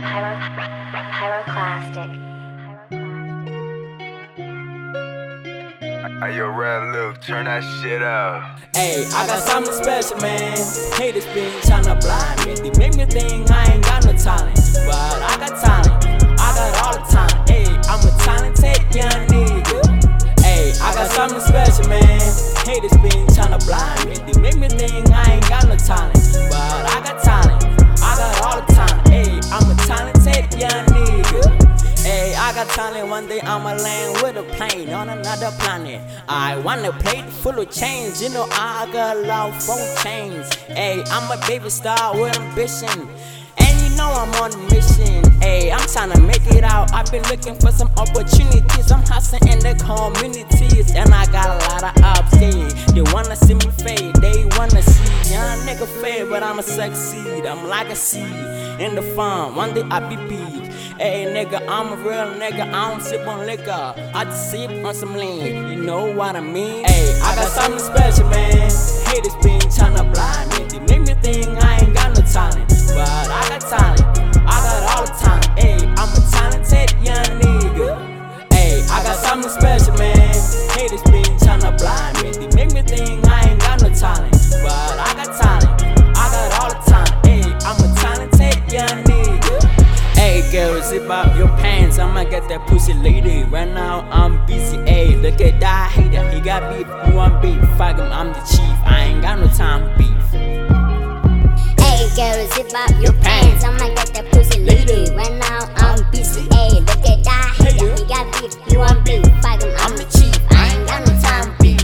Pyroclastic. Hey, yo, Red Luke, turn that shit up. Hey, I got something special, man. Haters been tryna blind me. They make me think I ain't got no talent, but I got talent. I got all the time. Hey, I'm a talented young nigga. Hey, I got something special, man. Haters been tryna blind me. They make me think I ain't got no talent, but I got talent. I got all the time. Hey, I'm a talented young nigga. Hey, I got talent, one day I'ma land with a plane on another planet. I want a plate full of chains, you know I got love for chains. Hey, I'm a baby star with ambition, and you know I'm on a mission. Hey, I'm tryna make it out, I've been looking for some opportunities. I'm hustling in the communities, and I got a lot of ups. They wanna see me fade, they wanna see young nigga fade, but I'ma succeed. I'm like a seed in the farm, one day I be big. Hey nigga, I'm a real nigga, I don't sip on liquor, I just sip on some lean, you know what I mean? Hey, I got something special, man. Haters been tryna blind me. They make me think I ain't got no talent, but I got talent. I got all the time. Hey, I'm a talented young nigga. Hey, I got something special, man. Haters been tryna blind me. They make me think I ain't got no talent, but I got talent. I got all the time. Hey, I'm a talented young nigga. Hey girl, zip up your pants, I'ma get that pussy lady. Right now I'm busy, ayy, look at that hater. He got beef, you want beef, fuck him, I'm the chief. I ain't got no time for beef. Hey girl, zip up your pants, I'ma get that pussy lady. Right now I'm busy, ayy, look at that hater. He got beef, you want beef, fuck him, I'm the chief. I ain't got no time for beef.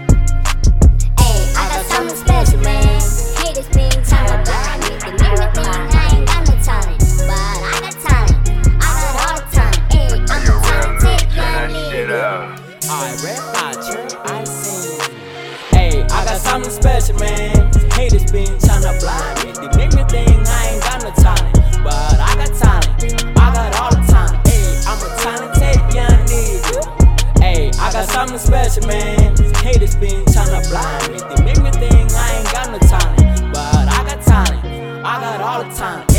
Hey, I got something special, man. Haters been tryna blind me. They make me think I ain't got no talent, but I got talent. I got all the time. Hey, I'm a talented young nigga. Alright, rap culture, I sing. Hey, I got something special, man. Haters been tryna blind me. They make me think I ain't got no talent, but I got talent. I got all the time. Hey, I'm a talented young nigga. Hey, I got something special, man. Haters been tryna blind me. They make me think I ain't got no talent, but I got talent. I got all the time.